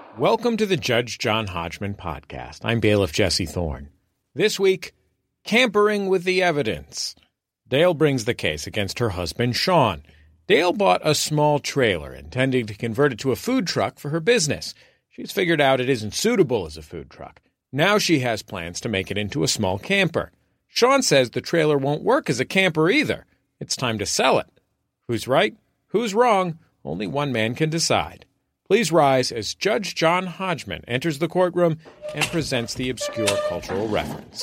Welcome to the Judge John Hodgman podcast. I'm bailiff Jesse Thorne. This week, campering with the evidence. Dale brings the case against her husband, Sean. Dale bought a small trailer, intending to convert it to a food truck for her business. She's figured out it isn't suitable as a food truck. Now she has plans to make it into a small camper. Sean says the trailer won't work as a camper either. It's time to sell it. Who's right? Who's wrong? Only one man can decide. Please rise as Judge John Hodgman enters the courtroom and presents the obscure cultural reference.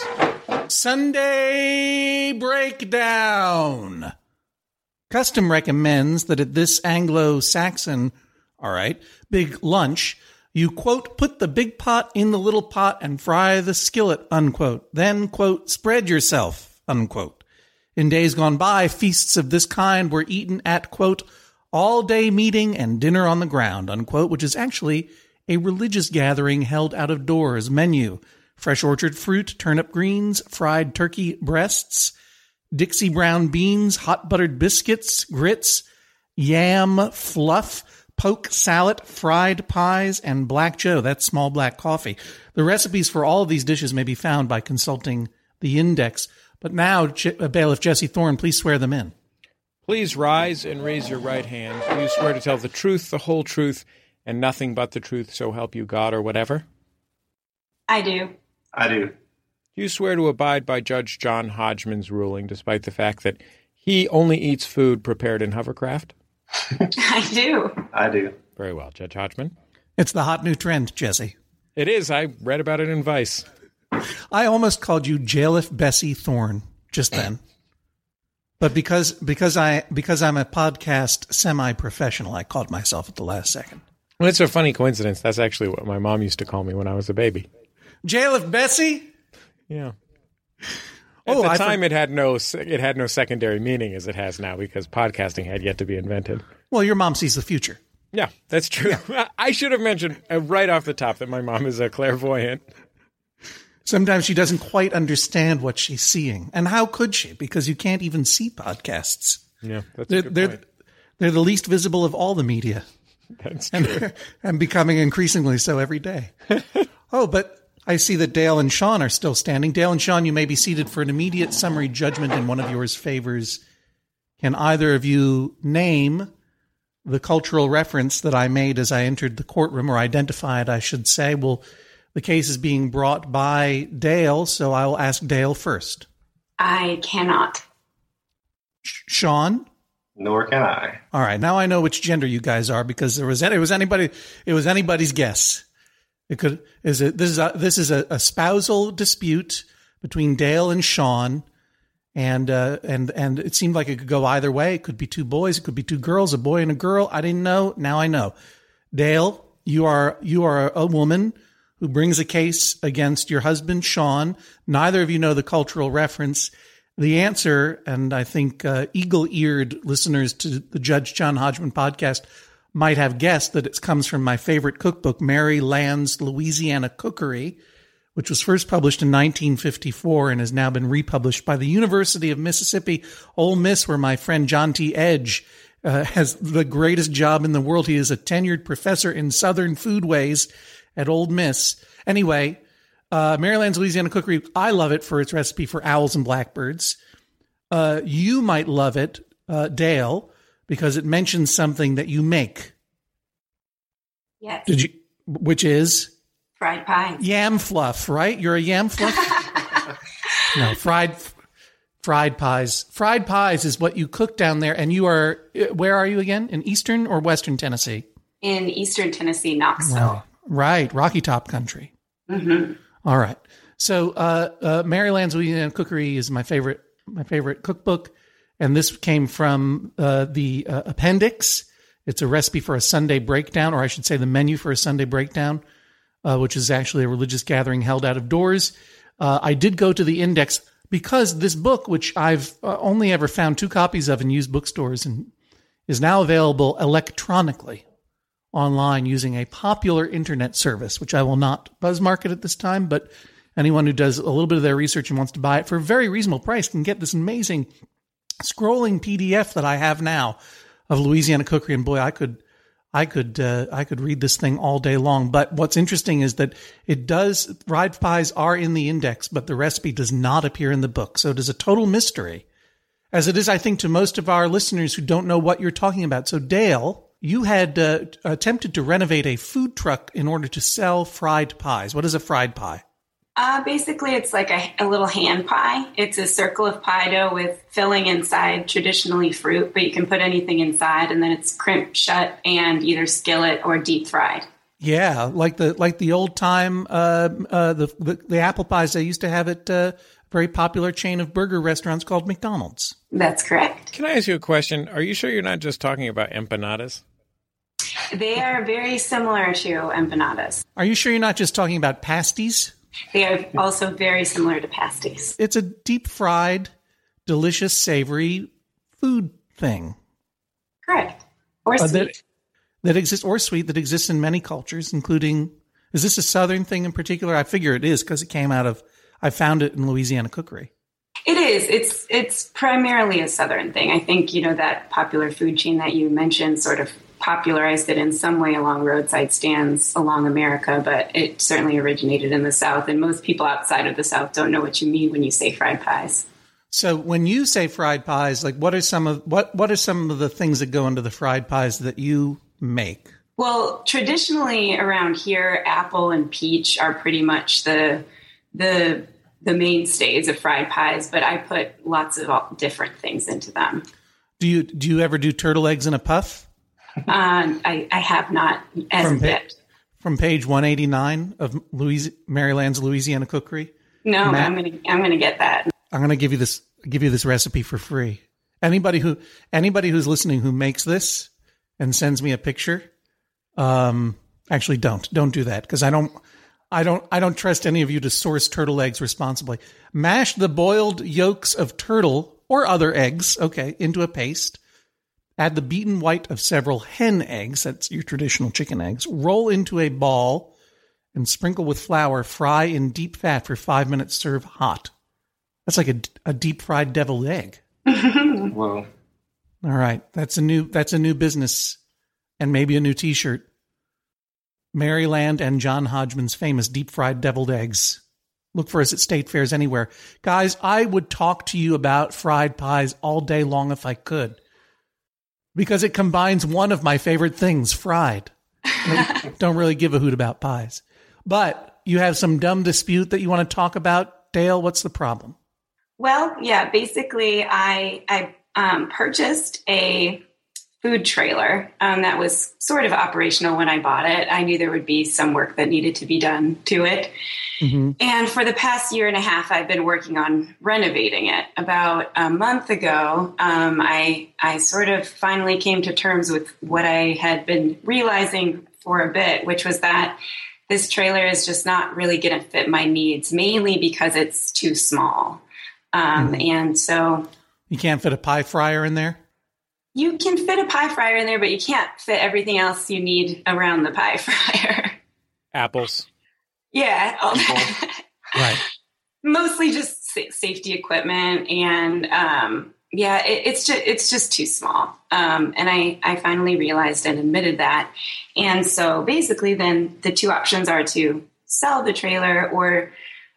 Sunday Breakdown. Custom recommends that at this Anglo-Saxon, big lunch, you, quote, put the big pot in the little pot and fry the skillet, unquote. Then, quote, spread yourself, unquote. In days gone by, feasts of this kind were eaten at, quote, all-day meeting and dinner on the ground, unquote, which is actually a religious gathering held out of doors. Menu: fresh orchard fruit, turnip greens, fried turkey breasts, Dixie brown beans, hot buttered biscuits, grits, yam fluff, poke salad, fried pies, and black joe. That's small black coffee. The recipes for all of these dishes may be found by consulting the index. But now, Bailiff Jesse Thorne, please swear them in. Please rise and raise your right hand. Do you swear to tell the truth, the whole truth, and nothing but the truth, so help you God or whatever? I do. I do. Do you swear to abide by Judge John Hodgman's ruling, despite the fact that he only eats food prepared in hovercraft? I do. I do. Very well, Judge Hodgman. It's the hot new trend, Jesse. It is. I read about it in Vice. I almost called you Jailiff Bessie Thorne just then. But because I'm a podcast semi-professional, I called myself at the last second. Well, it's a funny coincidence. That's actually what my mom used to call me when I was a baby. Jailiff Bessie? Yeah. At the time, it had no secondary meaning as it has now because podcasting had yet to be invented. Well, your mom sees the future. Yeah, that's true. Yeah. I should have mentioned right off the top that my mom is a clairvoyant. Sometimes she doesn't quite understand what she's seeing. And how could she? Because you can't even see podcasts. Yeah, that's a good point. They're the least visible of all the media. That's true. And becoming increasingly so every day. Oh, but I see that Dale and Sean are still standing. Dale and Sean, you may be seated for an immediate summary judgment in one of yours favors. Can either of you name the cultural reference that I made as I entered the courtroom, or identified, I should say? Well, the case is being brought by Dale, so I will ask Dale first. I cannot. Sean? Nor can I. All right, now I know which gender you guys are because it was anybody's guess. This is a spousal dispute between Dale and Sean, and it seemed like it could go either way. It could be two boys, it could be two girls, a boy and a girl. I didn't know. Now I know. Dale, you are a woman who brings a case against your husband, Sean. Neither of you know the cultural reference. The answer, and I think eagle-eared listeners to the Judge John Hodgman podcast might have guessed that it comes from my favorite cookbook, Mary Land's Louisiana Cookery, which was first published in 1954 and has now been republished by the University of Mississippi, Ole Miss, where my friend John T. Edge has the greatest job in the world. He is a tenured professor in Southern foodways at Ole Miss. Anyway, Maryland's Louisiana Cookery, I love it for its recipe for owls and blackbirds. You might love it, Dale, because it mentions something that you make. Yes. Which is? Fried pies. Yam fluff, right? You're a yam fluff? No, fried pies. Fried pies is what you cook down there. And you are, where are you again? In Eastern or Western Tennessee? In Eastern Tennessee, Knoxville. Wow. Right. Rocky Top country. Mm-hmm. All right. So, Maryland's Louisiana Cookery is my favorite cookbook. And this came from the appendix. It's a recipe for a Sunday breakdown, or I should say the menu for a Sunday breakdown, which is actually a religious gathering held out of doors. I did go to the index because this book, which I've only ever found 2 copies of in used bookstores, and is now available electronically online using a popular internet service, which I will not buzz market at this time, but anyone who does a little bit of their research and wants to buy it for a very reasonable price can get this amazing scrolling PDF that I have now of Louisiana Cookery. And boy, I could I could read this thing all day long. But what's interesting is that fried pies are in the index, but the recipe does not appear in the book. So it is a total mystery, as it is, I think, to most of our listeners who don't know what you're talking about. So Dale, you had attempted to renovate a food truck in order to sell fried pies. What is a fried pie? Basically, it's like a little hand pie. It's a circle of pie dough with filling inside, traditionally fruit, but you can put anything inside, and then it's crimped shut and either skillet or deep fried. Yeah, like the old time the apple pies they used to have at a very popular chain of burger restaurants called McDonald's. That's correct. Can I ask you a question? Are you sure you're not just talking about empanadas? They are very similar to empanadas. Are you sure you're not just talking about pasties? They are also very similar to pasties. It's a deep-fried, delicious, savory food thing. Correct. Or sweet. That exists, or sweet, that exists in many cultures, including, is this a Southern thing in particular? I figure it is because I found it in Louisiana cookery. It is. It's primarily a Southern thing. I think, that popular food chain that you mentioned sort of popularized it in some way along roadside stands along America, but it certainly originated in the South, and most people outside of the South don't know what you mean when you say fried pies. So when you say fried pies, like what are some of the things that go into the fried pies that you make? Well, traditionally around here, apple and peach are pretty much the mainstays of fried pies, but I put lots of different things into them. Do you ever do turtle eggs in a puff? I have not as of yet. From page 189 of Maryland's Louisiana Cookery. No, I'm gonna get that. I'm gonna give you this recipe for free. Anybody who's listening who makes this and sends me a picture, actually don't do that, because I don't trust any of you to source turtle eggs responsibly. Mash the boiled yolks of turtle or other eggs, into a paste. Add the beaten white of several hen eggs, that's your traditional chicken eggs. Roll into a ball and sprinkle with flour. Fry in deep fat for 5 minutes. Serve hot. That's like a deep fried deviled egg. Whoa! All right, that's a new business, and maybe a new T-shirt. Maryland and John Hodgman's famous deep fried deviled eggs. Look for us at state fairs anywhere, guys. I would talk to you about fried pies all day long if I could, because it combines one of my favorite things, fried. I don't really give a hoot about pies. But you have some dumb dispute that you want to talk about. Dale, what's the problem? Well, yeah, basically I purchased a food trailer that was sort of operational when I bought it. I knew there would be some work that needed to be done to it. Mm-hmm. And for the past year and a half, I've been working on renovating it. About a month ago, I sort of finally came to terms with what I had been realizing for a bit, which was that this trailer is just not really going to fit my needs, mainly because it's too small. And so... You can't fit a pie fryer in there? You can fit a pie fryer in there, but you can't fit everything else you need around the pie fryer. Apples. Yeah. All that. Right. Mostly just safety equipment. And it's just too small. And I finally realized and admitted that. And so basically then the two options are to sell the trailer, or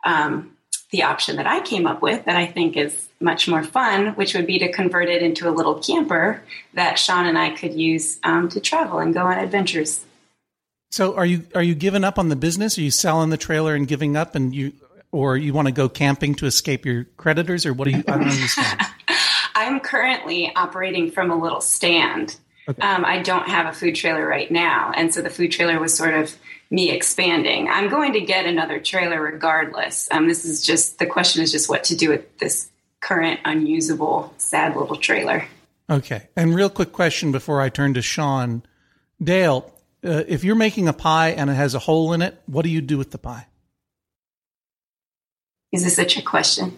the option that I came up with that I think is much more fun, which would be to convert it into a little camper that Sean and I could use to travel and go on adventures. So are you giving up on the business? Are you selling the trailer and giving up, or you want to go camping to escape your creditors, or what do you? I don't understand. I'm currently operating from a little stand. Okay. I don't have a food trailer right now. And so the food trailer was sort of me expanding. I'm going to get another trailer regardless. The question is just what to do with this current unusable, sad little trailer. Okay. And real quick question before I turn to Sean. Dale, if you're making a pie and it has a hole in it, what do you do with the pie? Is this a trick question?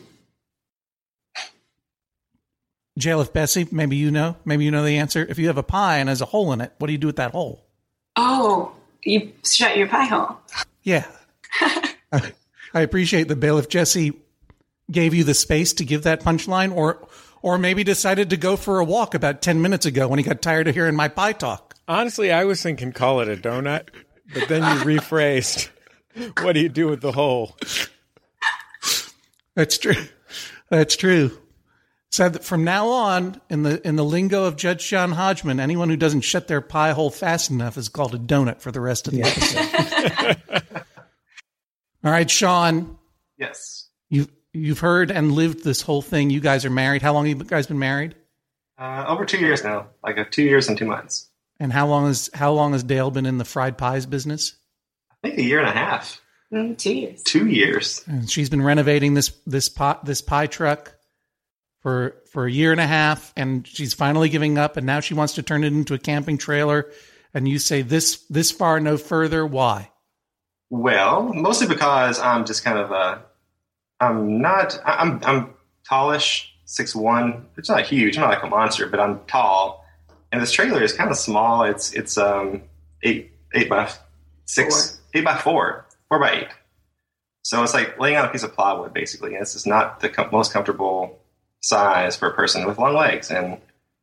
JLF Bessie, maybe you know the answer. If you have a pie and has a hole in it, what do you do with that hole? Oh, you shut your pie hole. Yeah. I appreciate that Bailiff Jesse gave you the space to give that punchline, or maybe decided to go for a walk about 10 minutes ago when he got tired of hearing my pie talk. Honestly, I was thinking call it a donut, but then you rephrased. What do you do with the hole? That's true. That's true. So that from now on, in the lingo of Judge John Hodgman, anyone who doesn't shut their pie hole fast enough is called a donut for the rest of the episode. All right, Sean. Yes. You've heard and lived this whole thing. You guys are married. How long have you guys been married? Over 2 years now, like 2 years and 2 months. And how long has Dale been in the fried pies business? I think 1.5 years. 2 years. 2 years. And she's been renovating this pie truck for 1.5 years, and she's finally giving up, and now she wants to turn it into a camping trailer. And you say this far, no further. Why? Well, mostly because I'm just kind of I'm tallish, 6'1". It's not huge. I'm not like a monster, but I'm tall. And this trailer is kind of small. It's 8 by 6, 8 by 4, 4 by 8. So it's like laying on a piece of plywood, basically. And this is not the most comfortable size for a person with long legs. And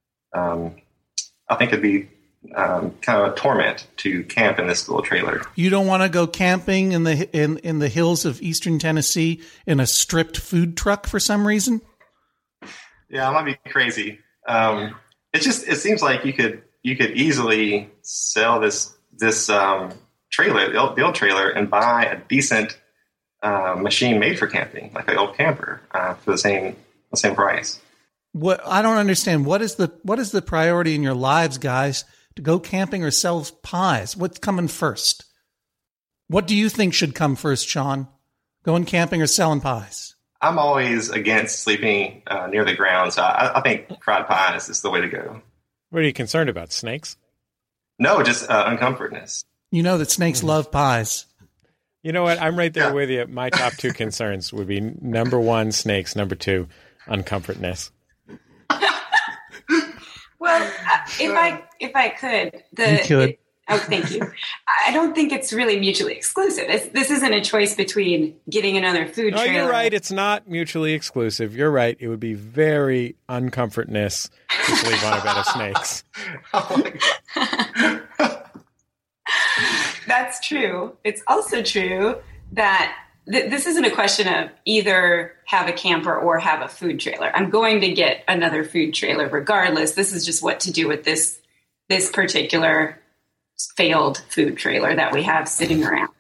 I think it'd be kind of a torment to camp in this little trailer. You don't want to go camping in the hills of eastern Tennessee in a stripped food truck for some reason? Yeah, I might be crazy. It seems like you could easily sell this trailer, the old trailer, and buy a decent machine made for camping, like an old camper, for the same price. What I don't understand, what is the priority in your lives, guys? To go camping or sell pies? What's coming first? What do you think should come first, Sean? Going camping or selling pies? I'm always against sleeping near the ground, so I think fried pies is the way to go. What are you concerned about, snakes? No, just uncomfortness. You know that snakes love pies. You know what? I'm right there with you. My top two concerns would be number 1, snakes. Number 2, uncomfortness. Well, if I could, thank you. I don't think it's really mutually exclusive. This isn't a choice between getting ananother food trailer. No, you're right. It's not mutually exclusive. You're right. It would be very uncomfortness to sleep on a bed of snakes. Oh my God. That's true. It's also true that this isn't a question of either have a camper or have a food trailer. I'm going to get another food trailer regardless. This is just what to do with this particular failed food trailer that we have sitting around.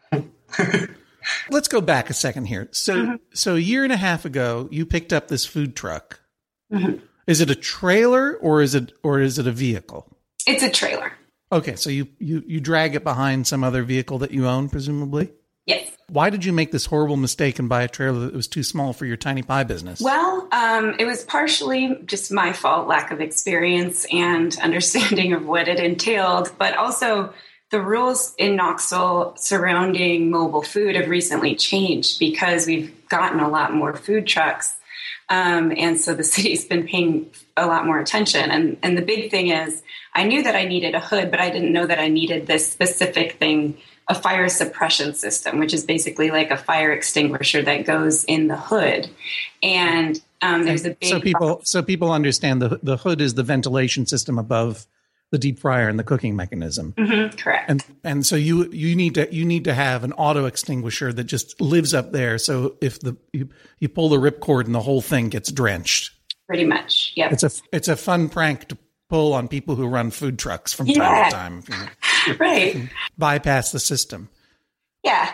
Let's go back a second here. So 1.5 years ago, you picked up this food truck. Mm-hmm. Is it a trailer or is it a vehicle? It's a trailer. Okay, so you drag it behind some other vehicle that you own, presumably? Yes. Why did you make this horrible mistake and buy a trailer that was too small for your tiny pie business? Well, it was partially just my fault, lack of experience and understanding of what it entailed, but also the rules in Knoxville surrounding mobile food have recently changed because we've gotten a lot more food trucks. And so the city's been paying a lot more attention. And the big thing is I knew that I needed a hood, but I didn't know that I needed this specific thing, a fire suppression system, which is basically like a fire extinguisher that goes in the hood. And there's a big... So people understand the hood is the ventilation system above the deep fryer and the cooking mechanism. Mm-hmm, correct. And so you need to have an auto extinguisher that just lives up there. So if you pull the ripcord and the whole thing gets drenched. Pretty much. Yeah. It's a fun prank to pull on people who run food trucks from time to time. Right. Bypass the system. Yeah.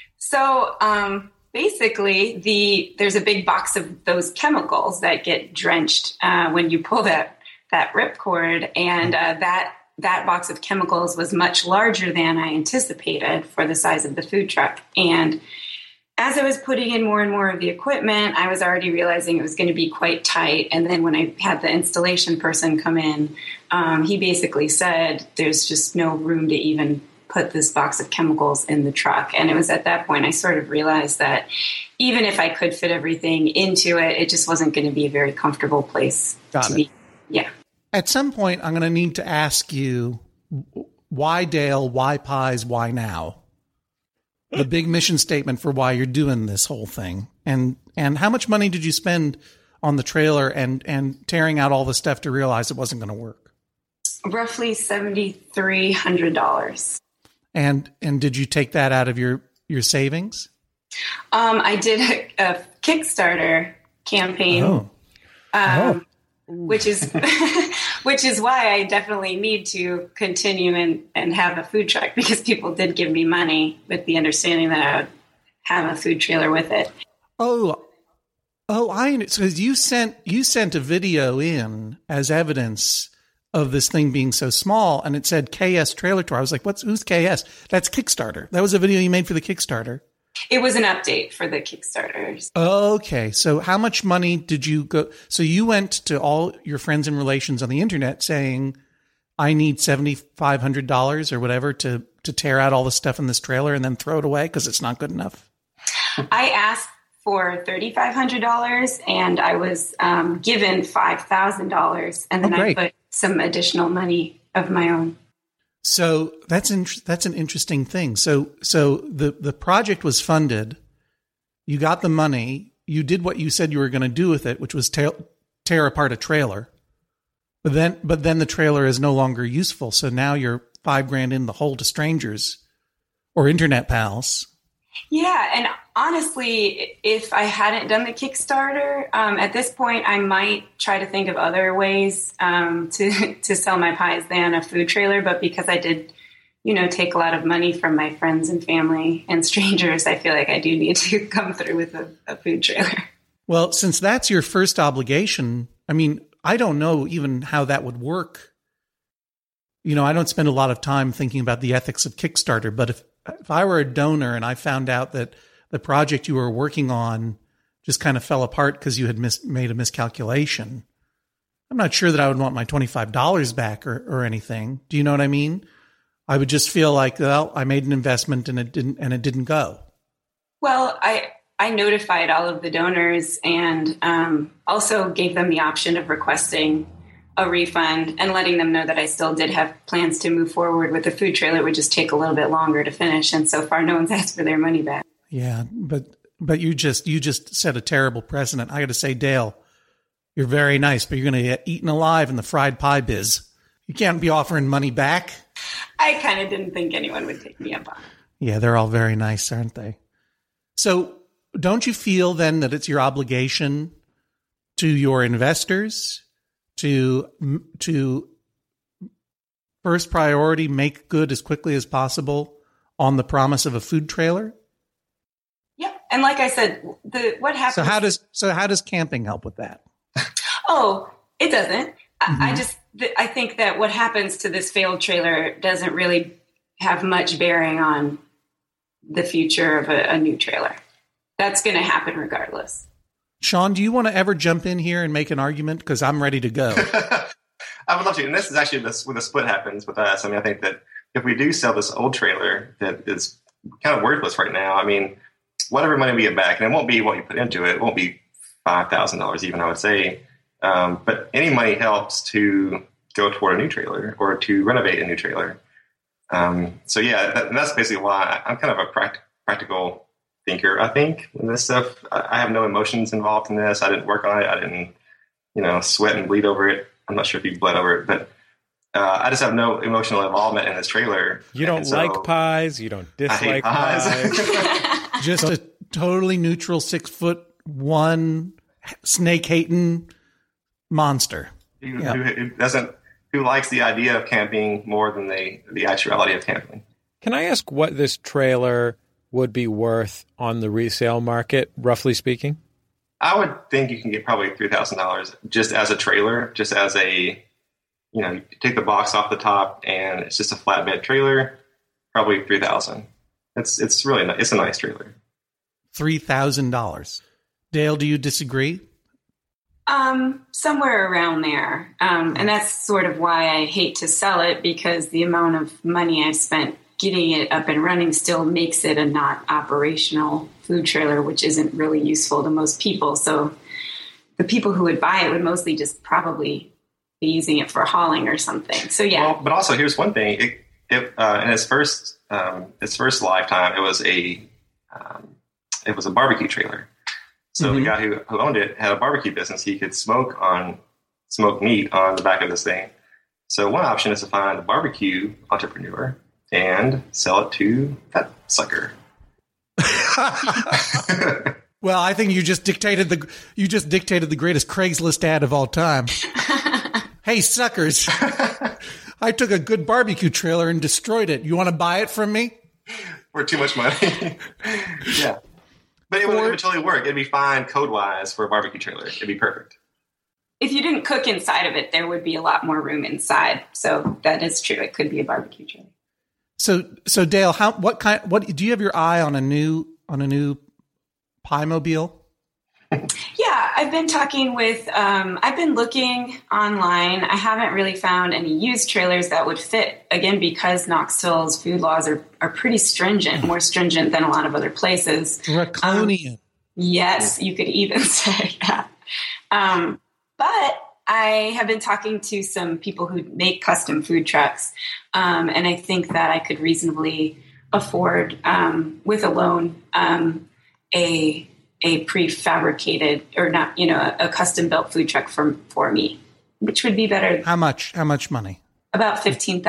So basically there's a big box of those chemicals that get drenched when you pull that ripcord, and that box of chemicals was much larger than I anticipated for the size of the food truck. And as I was putting in more and more of the equipment, I was already realizing it was going to be quite tight. And then when I had the installation person come in, he basically said, there's just no room to even put this box of chemicals in the truck. And it was at that point I sort of realized that even if I could fit everything into it, it just wasn't going to be a very comfortable place to be. Yeah. At some point, I'm going to need to ask you, why Dale, why pies, why now? The big mission statement for why you're doing this whole thing. And how much money did you spend on the trailer and tearing out all the stuff to realize it wasn't going to work? roughly $7,300. And did you take that out of your savings? I did a Kickstarter campaign, which is which is why I definitely need to continue and have a food truck, because people did give me money with the understanding that I would have a food trailer with it. So you sent a video in as evidence of this thing being so small, and it said KS Trailer Tour. I was like, who's KS? That's Kickstarter. That was a video you made for the Kickstarter. It was an update for the Kickstarters. Okay. So how much money did you go? So you went to all your friends and relations on the internet saying, I need $7,500 or whatever to tear out all the stuff in this trailer and then throw it away because it's not good enough. I asked for $3,500 and I was given $5,000, and then I put some additional money of my own. So that's an interesting thing. So the project was funded. You got the money. You did what you said you were going to do with it, which was tear apart a trailer. But then the trailer is no longer useful. So now you're $5,000 in the hole to strangers or internet pals. Yeah, and honestly, if I hadn't done the Kickstarter, at this point, I might try to think of other ways to sell my pies than a food trailer. But because I did, take a lot of money from my friends and family and strangers, I feel like I do need to come through with a food trailer. Well, since that's your first obligation, I mean, I don't know even how that would work. I don't spend a lot of time thinking about the ethics of Kickstarter, but if I were a donor and I found out that the project you were working on just kind of fell apart because you had made a miscalculation, I'm not sure that I would want my $25 back or anything. Do you know what I mean? I would just feel like, well, I made an investment and it didn't go. Well, I notified all of the donors and also gave them the option of requesting a refund and letting them know that I still did have plans to move forward with the food trailer. It would just take a little bit longer to finish. And so far, no one's asked for their money back. Yeah, but you just set a terrible precedent. I got to say, Dale, you're very nice, but you're going to get eaten alive in the fried pie biz. You can't be offering money back. I kind of didn't think anyone would take me up on it. Yeah, they're all very nice, aren't they? So don't you feel then that it's your obligation to your investors to first priority make good as quickly as possible on the promise of a food trailer? Yep. And like I said, what happens... So how does camping help with that? Oh, it doesn't. Mm-hmm. I think that what happens to this failed trailer doesn't really have much bearing on the future of a new trailer. That's going to happen regardless. Sean, do you want to ever jump in here and make an argument? Because I'm ready to go. I would love to. And this is actually where the split happens with us. I mean, I think that if we do sell this old trailer that is kind of worthless right now, I mean, whatever money we get back, and it won't be what you put into it, won't be $5,000 even, I would say. But any money helps to go toward a new trailer or to renovate a new trailer. So yeah, that's basically why I'm kind of a practical thinker, I think, in this stuff. I have no emotions involved in this. I didn't work on it. I didn't, sweat and bleed over it. I'm not sure if you bled over it, but I just have no emotional involvement in this trailer. You don't like pies. You don't dislike pies. Just a totally neutral 6'1" snake-hating monster. Who likes the idea of camping more than the actuality of camping. Can I ask what this trailer would be worth on the resale market, roughly speaking? I would think you can get probably $3,000 just as a trailer, just as a, you take the box off the top and it's just a flatbed trailer, probably $3,000. It's really nice. It's a nice trailer. $3,000. Dale, do you disagree? Somewhere around there. And that's sort of why I hate to sell it, because the amount of money I've spent getting it up and running still makes it a not operational food trailer, which isn't really useful to most people. So the people who would buy it would mostly just probably be using it for hauling or something. So yeah. Well, but also here's one thing. In its first lifetime, it was a barbecue trailer. So the guy who owned it had a barbecue business. He could smoke meat on the back of this thing. So one option is to find a barbecue entrepreneur and sell it to that sucker. Well, I think you just dictated the greatest Craigslist ad of all time. Hey, suckers. I took a good barbecue trailer and destroyed it. You want to buy it from me? For too much money. Yeah. But it would totally work. It'd be fine code-wise for a barbecue trailer. It'd be perfect. If you didn't cook inside of it, there would be a lot more room inside. So that is true. It could be a barbecue trailer. So Dale, what do you have your eye on a new Pi-mobile? Yeah, I've been talking with, I've been looking online. I haven't really found any used trailers that would fit, again, because Knoxville's food laws are pretty stringent, more stringent than a lot of other places. Draconian. Yes, you could even say that. But I have been talking to some people who make custom food trucks, and I think that I could reasonably afford, with a loan, a prefabricated or not, a custom built food truck for me, which would be better. How much money? About $15,000.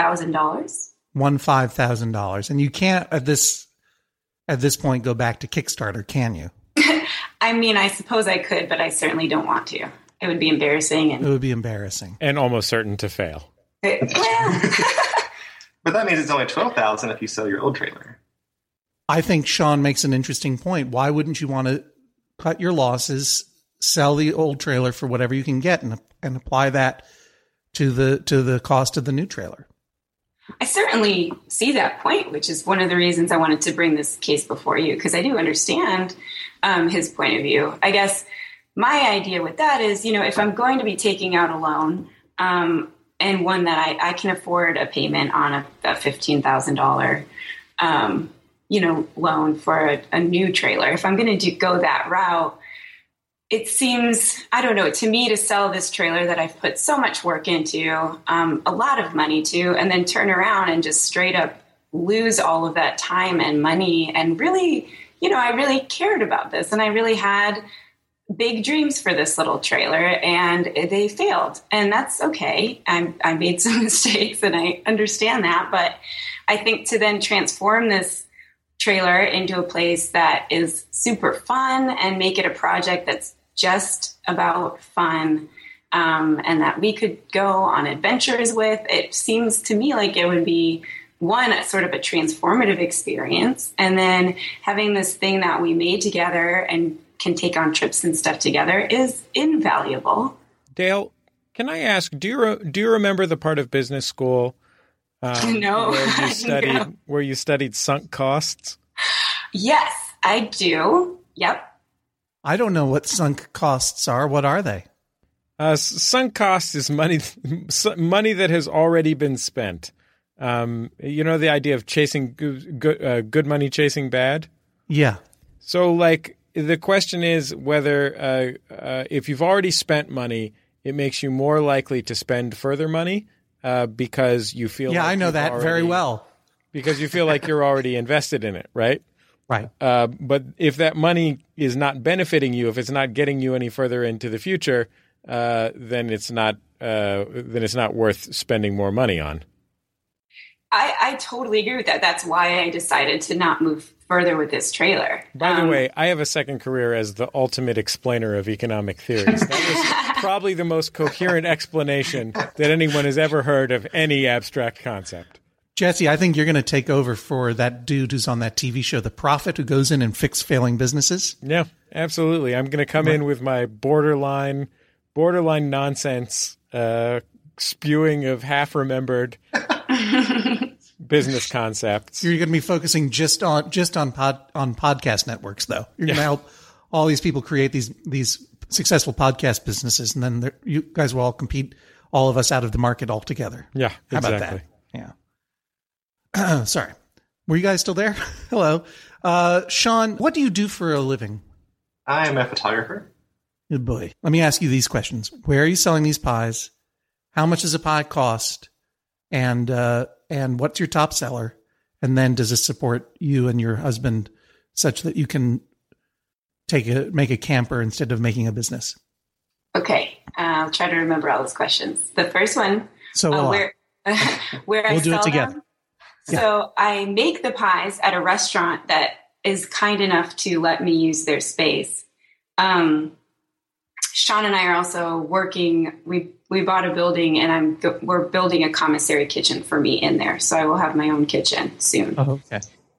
$15,000. And you can't at this point go back to Kickstarter, can you? I mean, I suppose I could, but I certainly don't want to. It would be embarrassing. It would be embarrassing. And almost certain to fail. Well. But that means it's only $12,000 if you sell your old trailer. I think Sean makes an interesting point. Why wouldn't you want to cut your losses, sell the old trailer for whatever you can get, and apply that to the cost of the new trailer? I certainly see that point, which is one of the reasons I wanted to bring this case before you, because I do understand his point of view. I guess my idea with that is, if I'm going to be taking out a loan, and one that I can afford a payment on a $15,000 loan for a new trailer. If I'm going to go that route, it seems, I don't know, to me to sell this trailer that I've put so much work into, a lot of money to, and then turn around and just straight up lose all of that time and money. And really, I really cared about this, and I really had big dreams for this little trailer, and they failed. And that's okay. I made some mistakes, and I understand that. But I think to then transform this trailer into a place that is super fun and make it a project that's just about fun, and that we could go on adventures with, it seems to me like it would be sort of a transformative experience. And then having this thing that we made together and can take on trips and stuff together is invaluable. Dale, can I ask, do you remember the part of business school no, where you studied sunk costs? Yes, I do. Yep. I don't know what sunk costs are. What are they? Sunk cost is money that has already been spent. The idea of chasing good money, chasing bad. Yeah. So, the question is whether if you've already spent money, it makes you more likely to spend further money because you feel. Yeah, I know that very well. Because you feel like you're already invested in it, right? Right. But if that money is not benefiting you, if it's not getting you any further into the future, then it's not worth spending more money on. I totally agree with that. That's why I decided to not move further with this trailer. By the way, I have a second career as the ultimate explainer of economic theories. That was probably the most coherent explanation that anyone has ever heard of any abstract concept. Jesse, I think you're going to take over for that dude who's on that TV show, The Prophet, who goes in and fixes failing businesses. Yeah, absolutely. I'm going to come in with my borderline nonsense, spewing of half-remembered business concepts. You're going to be focusing just on podcast networks, though. You're going to help all these people create these successful podcast businesses, and then you guys will all compete all of us out of the market altogether. Yeah, exactly. How about that? Yeah. Sorry. Were you guys still there? Hello. Sean, what do you do for a living? I am a photographer. Good boy. Let me ask you these questions. Where are you selling these pies? How much does a pie cost? And what's your top seller? And then does it support you and your husband such that you can make a camper instead of making a business? Okay. I'll try to remember all those questions. The first one So where where I we'll do sell it together. them. So I make the pies at a restaurant that is kind enough to let me use their space. Sean and I are also working. We bought a building, and we're building a commissary kitchen for me in there. So I will have my own kitchen soon. Oh, okay.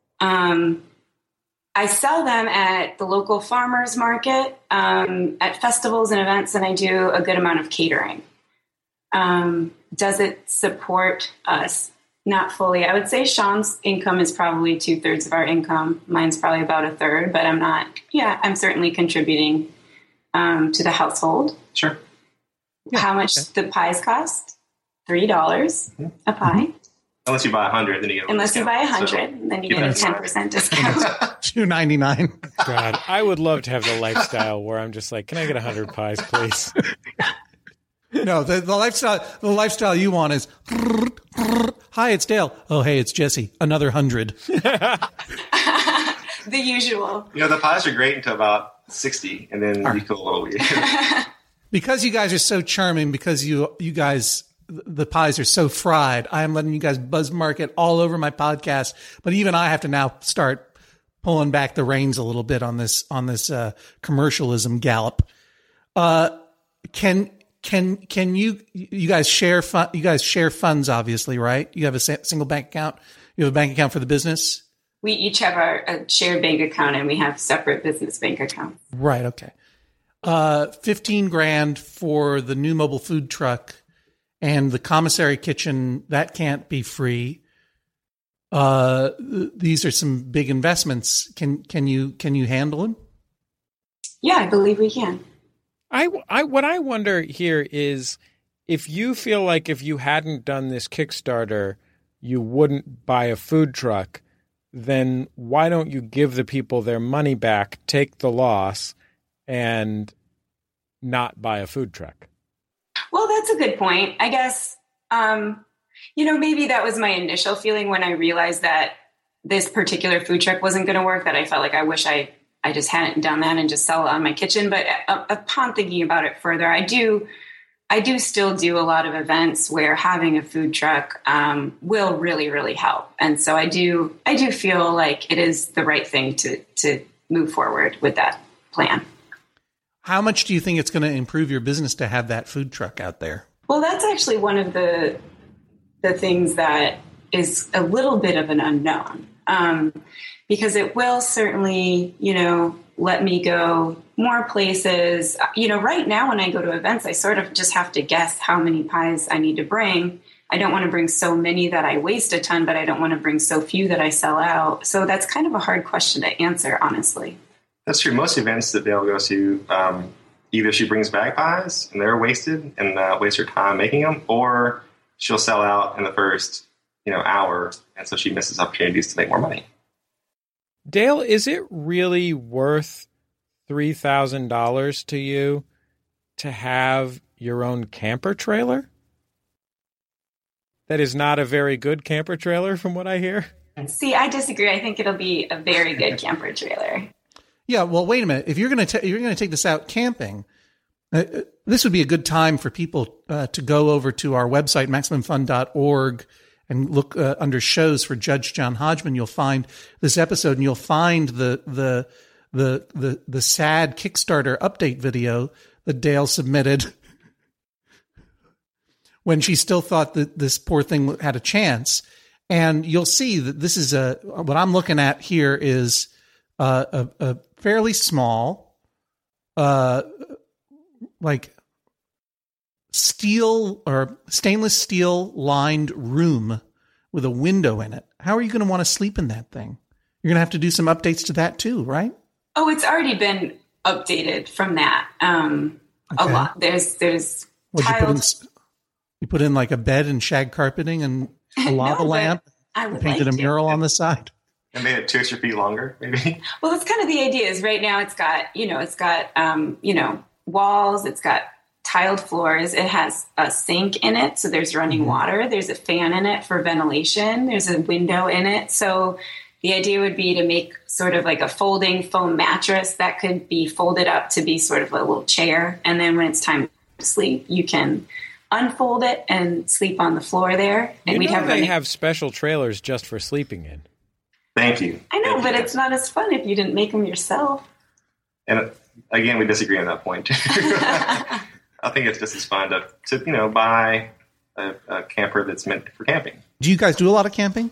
I sell them at the local farmers market, at festivals and events, and I do a good amount of catering. Does it support us? Not fully. I would say Sean's income is probably 2/3 of our income. Mine's probably about 1/3, but I'm certainly contributing to the household. Sure. Yeah, how much the pies cost? $3 a pie. Unless you buy 100, then you get a Unless you buy 100, then you get a 10% discount. $2.99. God, I would love to have the lifestyle where I'm just like, can I get 100 pies, please? No, the lifestyle you want is, hi, it's Dale. Oh, hey, it's Jesse. Another 100. The usual. The pies are great until about 60, and then you feel a little weird. Because you guys are so charming, because you guys, the pies are so fried, I am letting you guys buzz market all over my podcast. But even I have to now start pulling back the reins a little bit on this commercialism gallop. Can you guys share you guys share funds, obviously, right? You have a single bank account. You have a bank account for the business. We each have a shared bank account, and we have separate business bank accounts. Right. Okay. $15,000 for the new mobile food truck and the commissary kitchen. That can't be free. These are some big investments. Can you handle them? Yeah, I believe we can. What I wonder here is if you feel like if you hadn't done this Kickstarter, you wouldn't buy a food truck, then why don't you give the people their money back, take the loss, and not buy a food truck? Well, that's a good point. I guess, maybe that was my initial feeling when I realized that this particular food truck wasn't going to work, that I felt like I wish I just hadn't done that and just sell it on my kitchen. But upon thinking about it further, I do still do a lot of events where having a food truck will really, really help. And so I do feel like it is the right thing to move forward with that plan. How much do you think it's going to improve your business to have that food truck out there? Well, that's actually one of the things that is a little bit of an unknown, because it will certainly, let me go more places. Right now when I go to events, I sort of just have to guess how many pies I need to bring. I don't want to bring so many that I waste a ton, but I don't want to bring so few that I sell out. So that's kind of a hard question to answer, honestly. That's true. Most events that Dale goes to, either she brings back pies and they're wasted and wastes her time making them, or she'll sell out in the first, hour, and so she misses opportunities to make more money. Dale, is it really worth $3,000 to you to have your own camper trailer? That is not a very good camper trailer, from what I hear. See, I disagree. I think it'll be a very good camper trailer. Yeah, well, wait a minute. If you're going to take this out camping, this would be a good time for people to go over to our website, MaximumFun.org, and look under shows for Judge John Hodgman. You'll find this episode, and you'll find the sad Kickstarter update video that Dale submitted when she still thought that this poor thing had a chance. And you'll see that this is what I'm looking at here is a fairly small, like steel or stainless steel lined room with a window in it. How are you going to want to sleep in that thing? You're going to have to do some updates to that too, right? Oh, it's already been updated from that. A lot. There's you put in like a bed and shag carpeting and a lava lamp. I would painted like a mural on the side. And made it 2 extra feet longer, maybe. Well, that's kind of the idea. Is right now it's got walls. It's got tiled floors. It has a sink in it, so there's running water. There's a fan in it for ventilation. There's a window in it. So the idea would be to make sort of like a folding foam mattress that could be folded up to be sort of a little chair. And then when it's time to sleep, you can unfold it and sleep on the floor there. And we'd have they have special trailers just for sleeping in. Thank you. I know, but it's not as fun if you didn't make them yourself. And again, we disagree on that point. I think it's just as fun to buy a camper that's meant for camping. Do you guys do a lot of camping?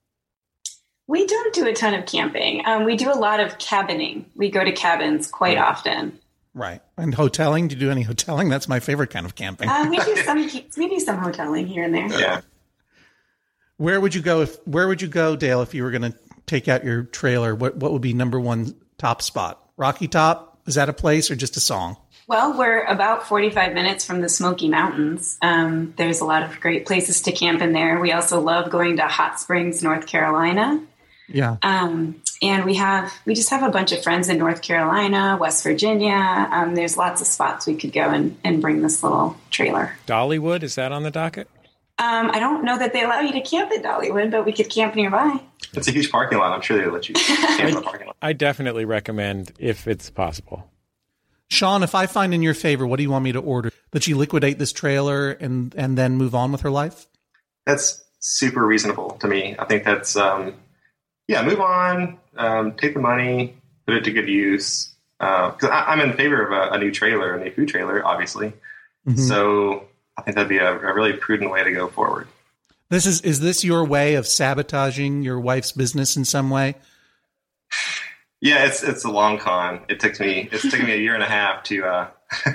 We don't do a ton of camping. We do a lot of cabining. We go to cabins quite often. Right. And hoteling? Do you do any hoteling? That's my favorite kind of camping. We do some hoteling here and there. Yeah. Where would you go, Dale, if you were going to take out your trailer? What would be number one top spot? Rocky Top? Is that a place or just a song? Well, we're about 45 minutes from the Smoky Mountains. There's a lot of great places to camp in there. We also love going to Hot Springs, North Carolina. Yeah. And we just have a bunch of friends in North Carolina, West Virginia. There's lots of spots we could go and bring this little trailer. Dollywood, is that on the docket? I don't know that they allow you to camp at Dollywood, but we could camp nearby. It's a huge parking lot. I'm sure they'll let you camp in the parking lot. I definitely recommend if it's possible. Sean, if I find in your favor, what do you want me to order? That she liquidate this trailer and then move on with her life? That's super reasonable to me. I think that's, move on, take the money, put it to good use. Because I'm in favor of a new trailer, a new food trailer, obviously. Mm-hmm. So I think that'd be a really prudent way to go forward. Is this your way of sabotaging your wife's business in some way? Yeah, it's a long con. It's taken me a year and a half to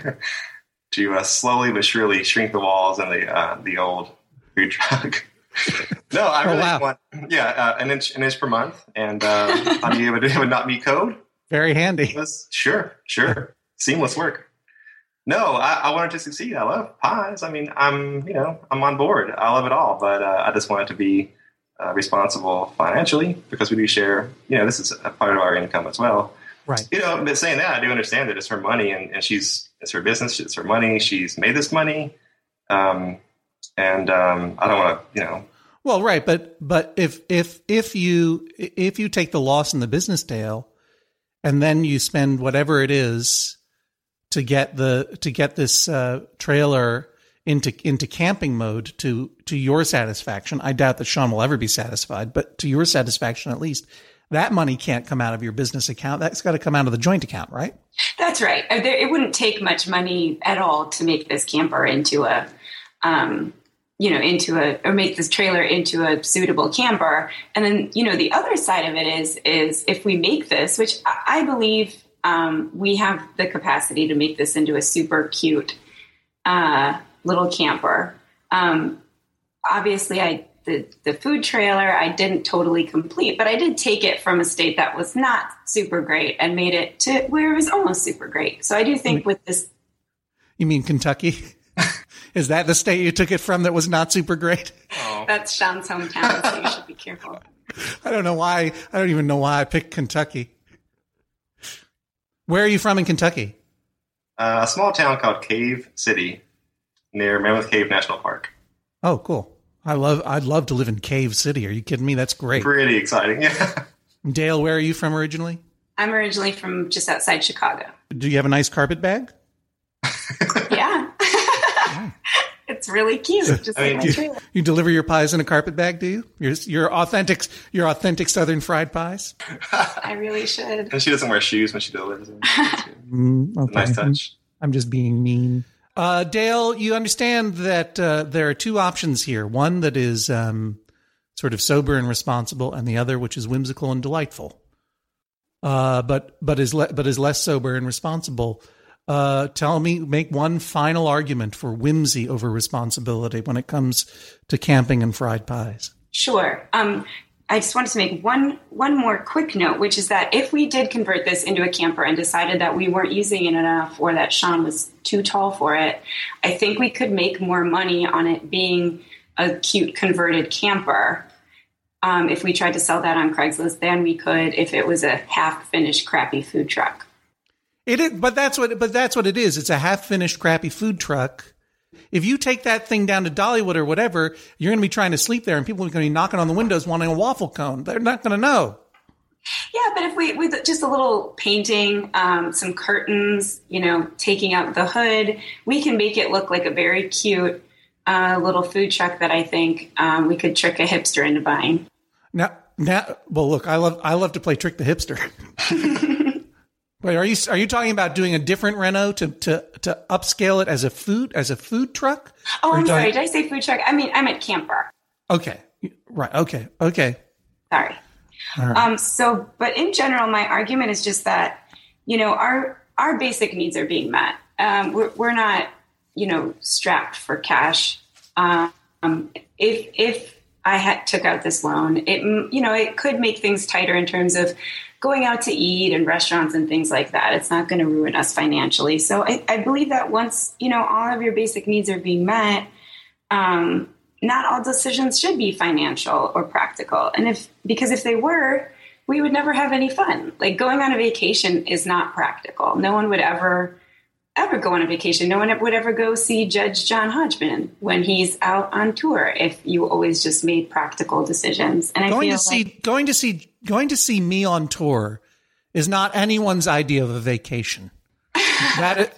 slowly but surely shrink the walls in the old food truck. No, I really want an inch per month, and I'd be able to not meet code. Very handy. Sure. Seamless work. No, I want it to succeed. I love pies. I mean, I'm on board. I love it all, but I just want it to be responsible financially because we do share. This is a part of our income as well. Right. But saying that, I do understand that it's her money and it's her business. It's her money. She's made this money, and I don't want to. Well, right, but if you take the loss in the business, Dale, and then you spend whatever it is to get this trailer into camping mode to your satisfaction. I doubt that Sean will ever be satisfied, but to your satisfaction at least, that money can't come out of your business account. That's got to come out of the joint account, right? That's right. It wouldn't take much money at all to make this camper into or make this trailer into a suitable camper. And then, the other side of it is if we make this, which I believe we have the capacity to make this into a super cute little camper. Obviously, the food trailer I didn't totally complete, but I did take it from a state that was not super great and made it to where it was almost super great. So I do think with this. You mean Kentucky? Is that the state you took it from that was not super great? Oh. That's Sean's hometown, so you should be careful. I don't know why. I don't even know why I picked Kentucky. Where are you from in Kentucky? A small town called Cave City near Mammoth Cave National Park. Oh, cool. I'd love to live in Cave City. Are you kidding me? That's great. Pretty exciting. Yeah. Dale, where are you from originally? I'm originally from just outside Chicago. Do you have a nice carpet bag? Yeah. It's really cute. Just like my trailer. You deliver your pies in a carpet bag, do you? Your authentic Southern fried pies? I really should. And she doesn't wear shoes when she delivers them. Okay. Nice touch. I'm just being mean. Dale, you understand that there are two options here. One that is sort of sober and responsible, and the other which is whimsical and delightful. But is less sober and responsible. Make one final argument for whimsy over responsibility when it comes to camping and fried pies. Sure. I just wanted to make one more quick note, which is that if we did convert this into a camper and decided that we weren't using it enough or that Sean was too tall for it, I think we could make more money on it being a cute converted camper. If we tried to sell that on Craigslist than we could if it was a half-finished crappy food truck. It is, but that's what it is. It's a half-finished crappy food truck. If you take that thing down to Dollywood or whatever, you're going to be trying to sleep there, and people are going to be knocking on the windows wanting a waffle cone. They're not going to know. Yeah, but if with just a little painting, some curtains, taking out the hood, we can make it look like a very cute a little food truck that I think we could trick a hipster into buying. Now, well, look, I love to play Trick the Hipster. Wait, are you talking about doing a different reno to upscale it as a food truck? Oh, I'm sorry. Did I say food truck? I meant camper. Okay. Right. Okay. Sorry. All right. But in general, my argument is just that, our basic needs are being met. We're not, strapped for cash. If I took out this loan, it could make things tighter in terms of going out to eat and restaurants and things like that. It's not going to ruin us financially. So I believe that once, all of your basic needs are being met, not all decisions should be financial or practical. And because if they were, we would never have any fun. Like going on a vacation is not practical. No one would ever go on a vacation. No one would ever go see Judge John Hodgman when he's out on tour if you always just made practical decisions. And going to see me on tour is not anyone's idea of a vacation. That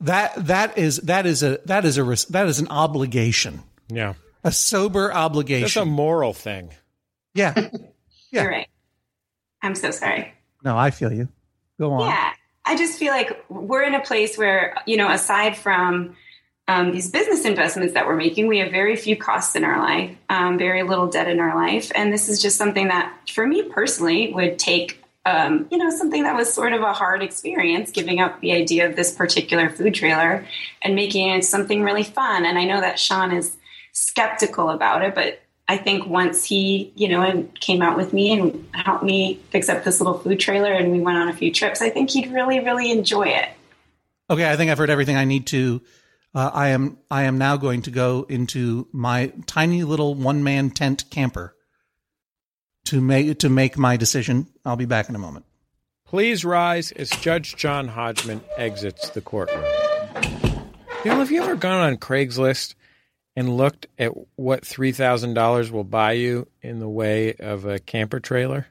is an obligation. Yeah. A sober obligation. It's a moral thing. Yeah. You're right. I'm so sorry. No, I feel you. Go on. Yeah. I just feel like we're in a place where, aside from these business investments that we're making, we have very few costs in our life, very little debt in our life. And this is just something that, for me personally, would take, something that was sort of a hard experience, giving up the idea of this particular food trailer and making it something really fun. And I know that Sean is skeptical about it, but I think once he, came out with me and helped me fix up this little food trailer and we went on a few trips, I think he'd really, really enjoy it. Okay, I think I've heard everything I need to. I am now going to go into my tiny little one-man tent camper to make my decision. I'll be back in a moment. Please rise as Judge John Hodgman exits the courtroom. Have you ever gone on Craigslist and looked at what $3,000 will buy you in the way of a camper trailer?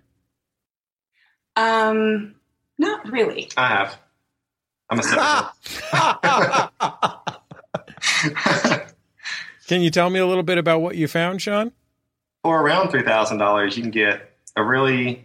Not really. I have. I'm a cynical. Can you tell me a little bit about what you found, Sean? For around $3,000, you can get a really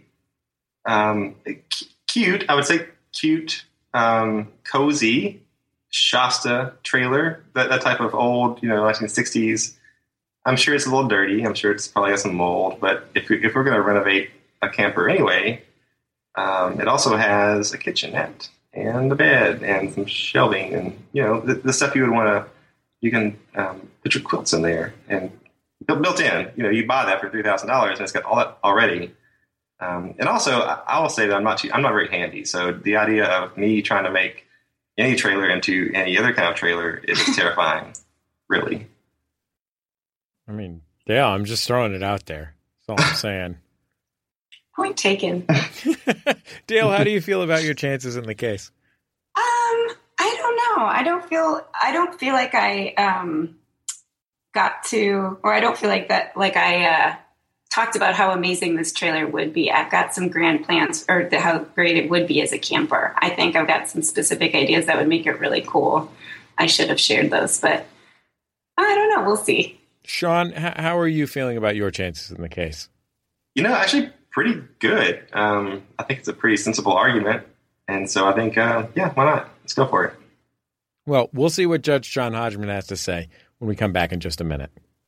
cute, I would say cute, cozy Shasta trailer, that type of old, 1960s. I'm sure it's a little dirty. I'm sure it's probably got some mold. But if we're going to renovate a camper anyway, it also has a kitchenette and a bed and some shelving and, the stuff you would want to, you can put your quilts in there and built in. You buy that for $3,000 and it's got all that already. And also, I will say that I'm not very handy. So the idea of me trying to make any trailer into any other kind of trailer is terrifying, really. I mean, yeah, I'm just throwing it out there. That's all I'm saying. Point taken. Dale, how do you feel about your chances in the case? I don't know. I don't feel like I got to, or I don't feel like that, like I talked about how amazing this trailer would be. I've got some grand plans, or how great it would be as a camper. I think I've got some specific ideas that would make it really cool. I should have shared those, but I don't know. We'll see. Sean, how are you feeling about your chances in the case? Actually pretty good. I think it's a pretty sensible argument. And so I think, why not? Let's go for it. Well, we'll see what Judge John Hodgman has to say when we come back in just a minute.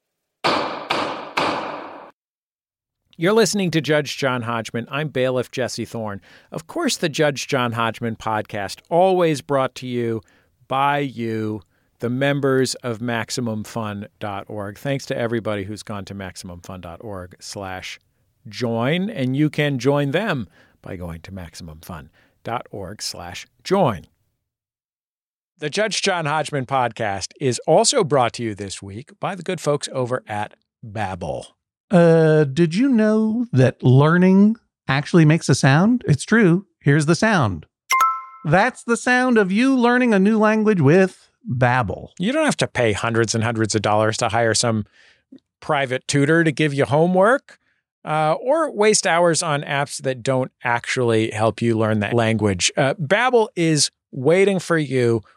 You're listening to Judge John Hodgman. I'm bailiff Jesse Thorne. Of course, the Judge John Hodgman podcast, always brought to you by you, the members of MaximumFun.org. Thanks to everybody who's gone to MaximumFun.org/join, and you can join them by going to MaximumFun.org/join. The Judge John Hodgman podcast is also brought to you this week by the good folks over at Babbel. Did you know that learning actually makes a sound? It's true. Here's the sound. That's the sound of you learning a new language with Babbel. You don't have to pay hundreds and hundreds of dollars to hire some private tutor to give you homework, or waste hours on apps that don't actually help you learn that language. Babbel is waiting for you with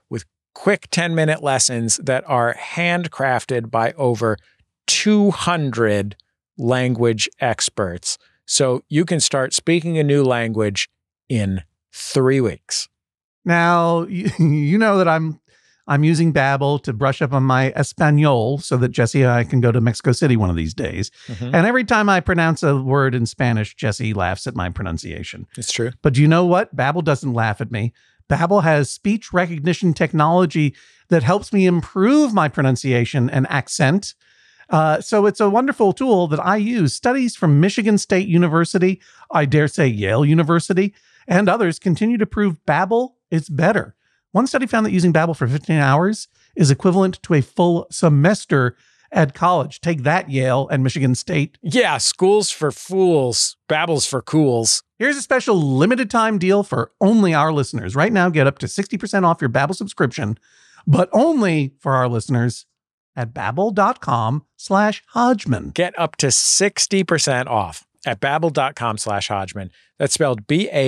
quick 10-minute lessons that are handcrafted by over 200 language experts. So you can start speaking a new language in 3 weeks. Now, you know that I'm using Babbel to brush up on my Espanol so that Jesse and I can go to Mexico City one of these days. Mm-hmm. And every time I pronounce a word in Spanish, Jesse laughs at my pronunciation. It's true. But you know what? Babbel doesn't laugh at me. Babbel has speech recognition technology that helps me improve my pronunciation and accent. So it's a wonderful tool that I use. Studies from Michigan State University, I dare say Yale University, and others continue to prove Babbel is better. One study found that using Babbel for 15 hours is equivalent to a full semester at college. Take that, Yale and Michigan State. Yeah, school's for fools. Babbel's for cools. Here's a special limited time deal for only our listeners. Right now, get up to 60% off your Babbel subscription, but only for our listeners at babbel.com/Hodgman. Get up to 60% off at babbel.com/Hodgman. That's spelled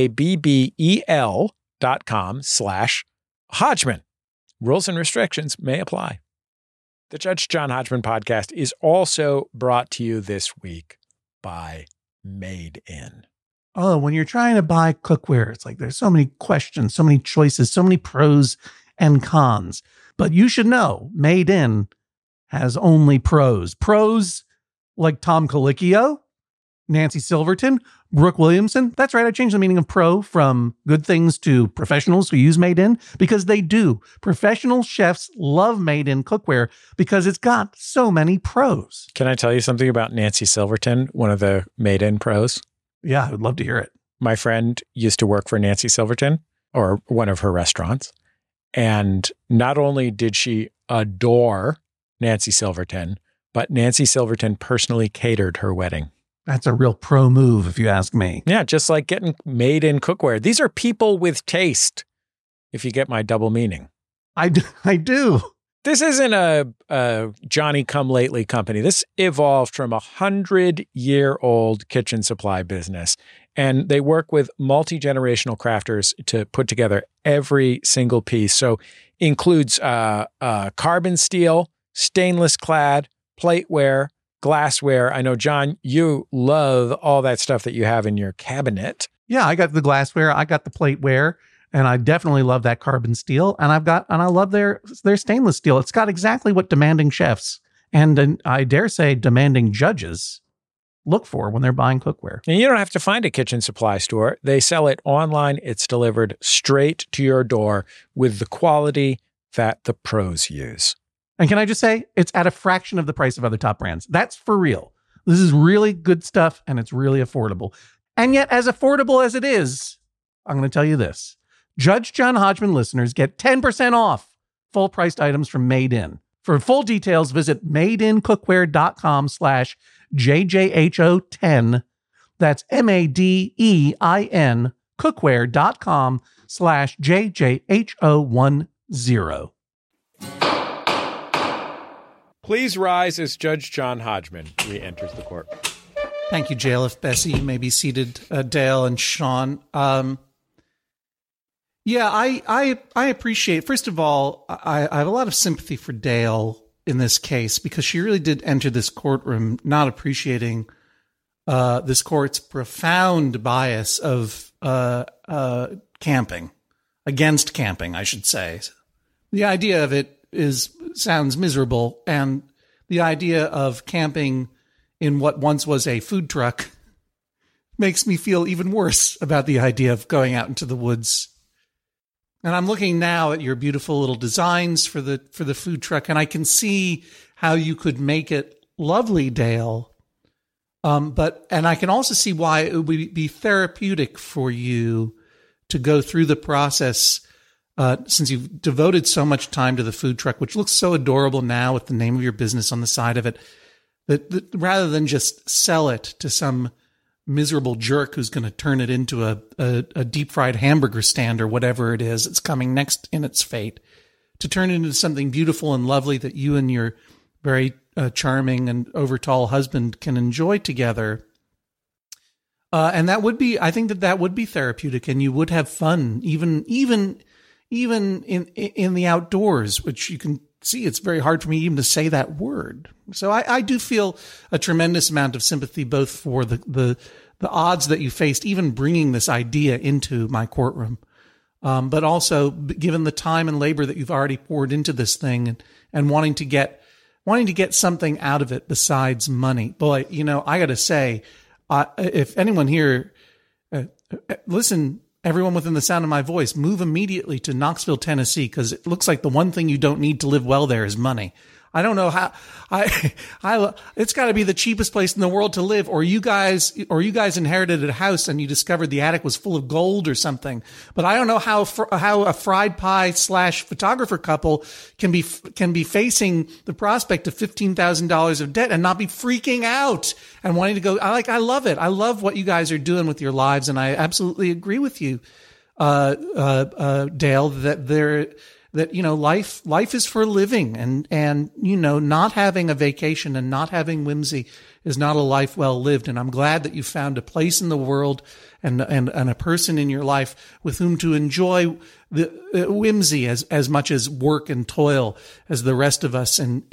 BABBEL.com/Hodgman. Rules and restrictions may apply. The Judge John Hodgman podcast is also brought to you this week by Made In. Oh, when you're trying to buy cookware, it's like there's so many questions, so many choices, so many pros and cons. But you should know Made In has only pros. Pros like Tom Colicchio, Nancy Silverton, Brooke Williamson. That's right. I changed the meaning of pro from good things to professionals who use Made In because they do. Professional chefs love Made In cookware because it's got so many pros. Can I tell you something about Nancy Silverton, one of the Made In pros? Yeah, I would love to hear it. My friend used to work for Nancy Silverton, or one of her restaurants. And not only did she adore Nancy Silverton, but Nancy Silverton personally catered her wedding. That's a real pro move, if you ask me. Yeah, just like getting Made In cookware. These are people with taste, if you get my double meaning. I do. This isn't a Johnny-come-lately company. This evolved from 100-year-old kitchen supply business. And they work with multi-generational crafters to put together every single piece. So includes carbon steel, stainless clad, plateware, glassware. I know, John, you love all that stuff that you have in your cabinet. Yeah, I got the glassware, I got the plateware, and I definitely love that carbon steel. And I love their stainless steel. It's got exactly what demanding chefs and I dare say demanding judges look for when they're buying cookware. And you don't have to find a kitchen supply store. They sell it online. It's delivered straight to your door with the quality that the pros use. And can I just say, it's at a fraction of the price of other top brands. That's for real. This is really good stuff, and it's really affordable. And yet, as affordable as it is, I'm going to tell you this. Judge John Hodgman listeners get 10% off full-priced items from Made In. For full details, visit madeincookware.com/JJHO10. That's MADEIN cookware.com/JJHO10. Please rise as Judge John Hodgman re-enters the court. Thank you, Jailiff Bessie. You may be seated, Dale and Sean. Yeah, I appreciate, first of all, I have a lot of sympathy for Dale in this case because she really did enter this courtroom not appreciating this court's profound bias of camping, against camping, I should say. The idea of it sounds miserable, and the idea of camping in what once was a food truck makes me feel even worse about the idea of going out into the woods. And I'm looking now at your beautiful little designs for the food truck, and I can see how you could make it lovely, Dale. And I can also see why it would be therapeutic for you to go through the process, since you've devoted so much time to the food truck, which looks so adorable now with the name of your business on the side of it, that rather than just sell it to some miserable jerk who's going to turn it into a deep fried hamburger stand or whatever it is, it's coming next in its fate, to turn it into something beautiful and lovely that you and your very charming and over tall husband can enjoy together. And that would be, I think that would be therapeutic, and you would have fun, even even in the outdoors, which you can see, it's very hard for me even to say that word. So I do feel a tremendous amount of sympathy, both for the odds that you faced, even bringing this idea into my courtroom, but also given the time and labor that you've already poured into this thing and wanting to get something out of it besides money. Boy, I got to say, if anyone here, listen, everyone within the sound of my voice, move immediately to Knoxville, Tennessee, because it looks like the one thing you don't need to live well there is money. I don't know how it's got to be the cheapest place in the world to live, or you guys inherited a house and you discovered the attic was full of gold or something. But I don't know how a fried pie / photographer couple can be facing the prospect of $15,000 of debt and not be freaking out and wanting to go. I love it. I love what you guys are doing with your lives. And I absolutely agree with you, Dale, that life is for living, and not having a vacation and not having whimsy is not a life well lived. And I'm glad that you found a place in the world and a person in your life with whom to enjoy the whimsy as much as work and toil as the rest of us in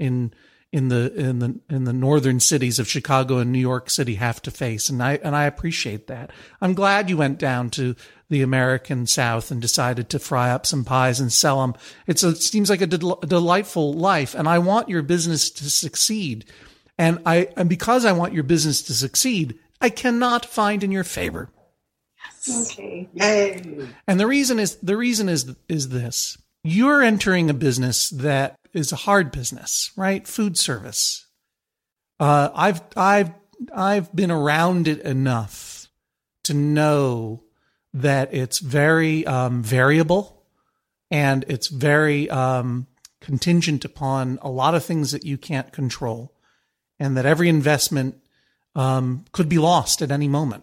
the northern cities of Chicago and New York City have to face. And I appreciate that. I'm glad you went down to the American South and decided to fry up some pies and sell them. It seems like a delightful life, and I want your business to succeed. And because I want your business to succeed, I cannot find in your favor. Yes. Okay. Yay. And the reason is this: you're entering a business that is a hard business, right? Food service. I've been around it enough to know that it's very variable, and it's very contingent upon a lot of things that you can't control, and that every investment could be lost at any moment.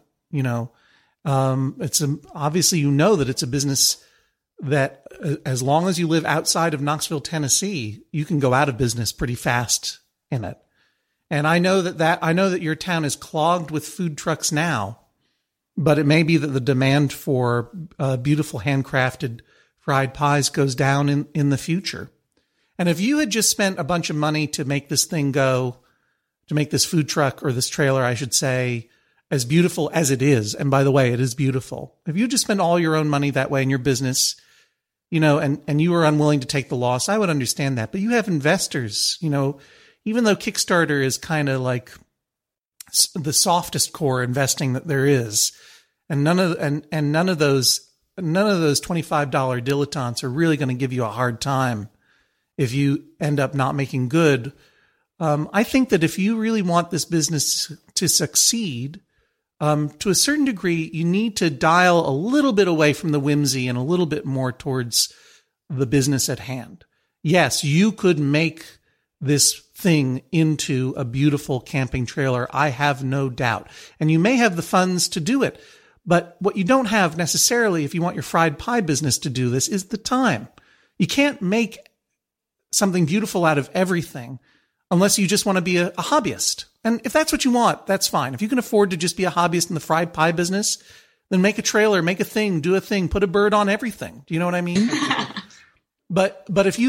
It's obviously that it's a business that, as long as you live outside of Knoxville, Tennessee, you can go out of business pretty fast in it. And I know that your town is clogged with food trucks now. But it may be that the demand for beautiful handcrafted fried pies goes down in the future. And if you had just spent a bunch of money to make this thing go, to make this food truck, or this trailer, I should say, as beautiful as it is, and by the way, it is beautiful. If you just spend all your own money that way in your business, and you were unwilling to take the loss, I would understand that. But you have investors, even though Kickstarter is kind of like the softest core investing that there is, and none of those $25 dilettantes are really going to give you a hard time if you end up not making good. I think that if you really want this business to succeed, to a certain degree, you need to dial a little bit away from the whimsy and a little bit more towards the business at hand. Yes, you could make this thing into a beautiful camping trailer. I have no doubt. And you may have the funds to do it. But what you don't have necessarily, if you want your fried pie business to do this, is the time. You can't make something beautiful out of everything unless you just want to be a hobbyist. And if that's what you want, that's fine. If you can afford to just be a hobbyist in the fried pie business, then make a trailer, make a thing, do a thing, put a bird on everything. Do you know what I mean? But